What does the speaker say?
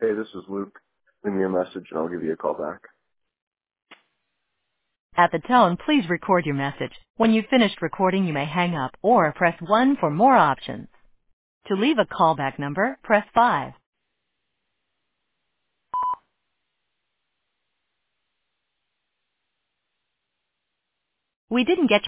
Hey, this is Luke. Leave me a message and I'll give you a call back. At the tone, please record your message. When you've finished recording, you may hang up or press 1 for more options. To leave a callback number, press 5. We didn't get